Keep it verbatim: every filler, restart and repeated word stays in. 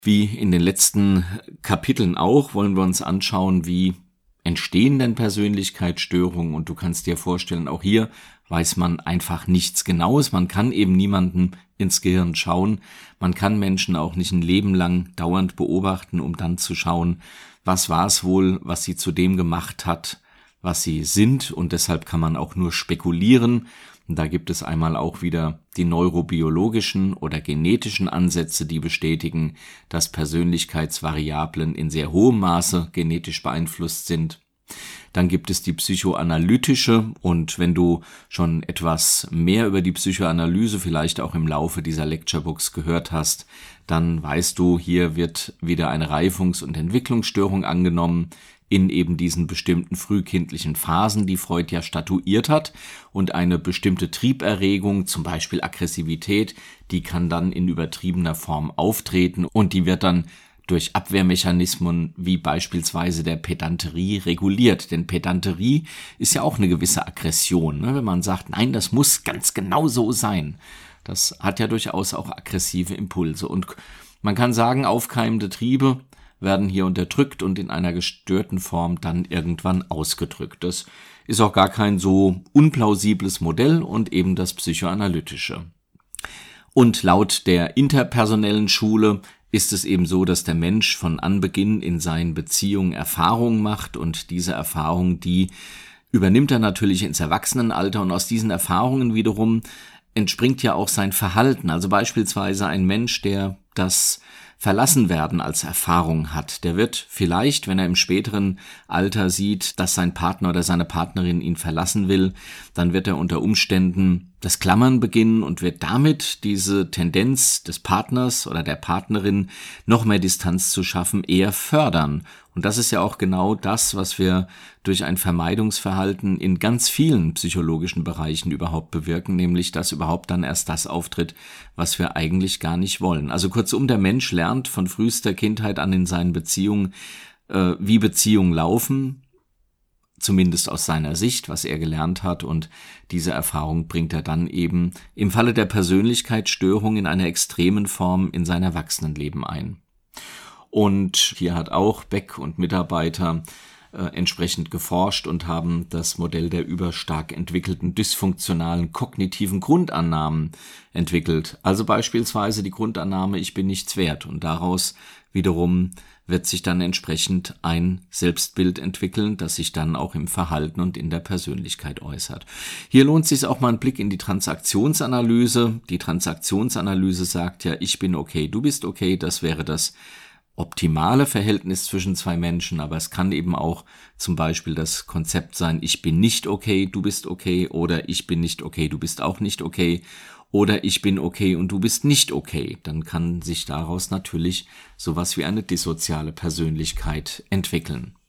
Wie in den letzten Kapiteln auch, wollen wir uns anschauen, wie entstehen denn Persönlichkeitsstörungen, und du kannst dir vorstellen, auch hier weiß man einfach nichts Genaues. Man kann eben niemanden ins Gehirn schauen. Man kann Menschen auch nicht ein Leben lang dauernd beobachten, um dann zu schauen, was war es wohl, was sie zu dem gemacht hat, was sie sind, und deshalb kann man auch nur spekulieren. Und da gibt es einmal auch wieder die neurobiologischen oder genetischen Ansätze, die bestätigen, dass Persönlichkeitsvariablen in sehr hohem Maße genetisch beeinflusst sind. Dann gibt es die psychoanalytische, und wenn du schon etwas mehr über die Psychoanalyse vielleicht auch im Laufe dieser Lecturebooks gehört hast, dann weißt du, hier wird wieder eine Reifungs- und Entwicklungsstörung angenommen in eben diesen bestimmten frühkindlichen Phasen, die Freud ja statuiert hat, und eine bestimmte Trieberregung, zum Beispiel Aggressivität, die kann dann in übertriebener Form auftreten, und die wird dann durch Abwehrmechanismen wie beispielsweise der Pedanterie reguliert. Denn Pedanterie ist ja auch eine gewisse Aggression, ne? Wenn man sagt, nein, das muss ganz genau so sein. Das hat ja durchaus auch aggressive Impulse. Und man kann sagen, aufkeimende Triebe werden hier unterdrückt und in einer gestörten Form dann irgendwann ausgedrückt. Das ist auch gar kein so unplausibles Modell und eben das Psychoanalytische. Und laut der interpersonellen Schule ist es eben so, dass der Mensch von Anbeginn in seinen Beziehungen Erfahrungen macht, und diese Erfahrungen, die übernimmt er natürlich ins Erwachsenenalter, und aus diesen Erfahrungen wiederum entspringt ja auch sein Verhalten. Also beispielsweise ein Mensch, der das Verlassenwerden als Erfahrung hat, der wird vielleicht, wenn er im späteren Alter sieht, dass sein Partner oder seine Partnerin ihn verlassen will, dann wird er unter Umständen das Klammern beginnen und wird damit diese Tendenz des Partners oder der Partnerin, noch mehr Distanz zu schaffen, eher fördern. Und das ist ja auch genau das, was wir durch ein Vermeidungsverhalten in ganz vielen psychologischen Bereichen überhaupt bewirken, nämlich dass überhaupt dann erst das auftritt, was wir eigentlich gar nicht wollen. Also kurzum, der Mensch lernt von frühester Kindheit an in seinen Beziehungen, äh, wie Beziehungen laufen, zumindest aus seiner Sicht, was er gelernt hat, und diese Erfahrung bringt er dann eben im Falle der Persönlichkeitsstörung in einer extremen Form in sein Erwachsenenleben ein. Und hier hat auch Beck und Mitarbeiter äh, entsprechend geforscht und haben das Modell der überstark entwickelten dysfunktionalen kognitiven Grundannahmen entwickelt. Also beispielsweise die Grundannahme, ich bin nichts wert, und daraus wiederum wird sich dann entsprechend ein Selbstbild entwickeln, das sich dann auch im Verhalten und in der Persönlichkeit äußert. Hier lohnt es sich auch mal ein Blick in die Transaktionsanalyse. Die Transaktionsanalyse sagt ja, ich bin okay, du bist okay, das wäre das optimale Verhältnis zwischen zwei Menschen, aber es kann eben auch zum Beispiel das Konzept sein, ich bin nicht okay, du bist okay, oder ich bin nicht okay, du bist auch nicht okay, oder ich bin okay und du bist nicht okay. Dann kann sich daraus natürlich sowas wie eine dissoziale Persönlichkeit entwickeln.